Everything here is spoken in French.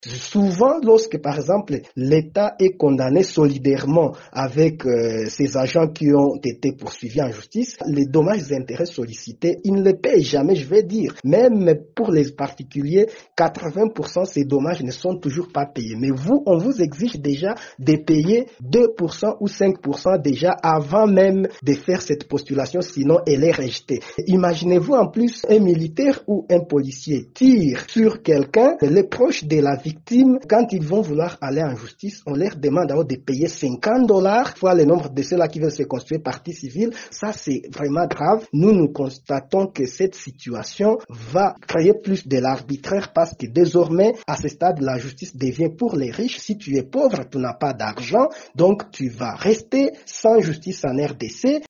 Souvent, lorsque, par exemple, l'État est condamné solidairement avec ses agents qui ont été poursuivis en justice, les dommages et intérêts sollicités, ils ne les payent jamais, je vais dire. Même pour les particuliers, 80% ces dommages ne sont toujours pas payés. Mais vous, on vous exige déjà de payer 2% ou 5% déjà avant même de faire cette postulation, sinon elle est rejetée. Imaginez-vous en plus un militaire ou un policier tire sur quelqu'un, les proches de la victime, quand ils vont vouloir aller en justice, on leur demande alors de payer $50 fois le nombre de ceux-là qui veulent se constituer partie civile. Ça, c'est vraiment grave. Nous constatons que cette situation va créer plus de l'arbitraire parce que désormais, à ce stade, la justice devient pour les riches. Si tu es pauvre, tu n'as pas d'argent, donc tu vas rester sans justice en RDC.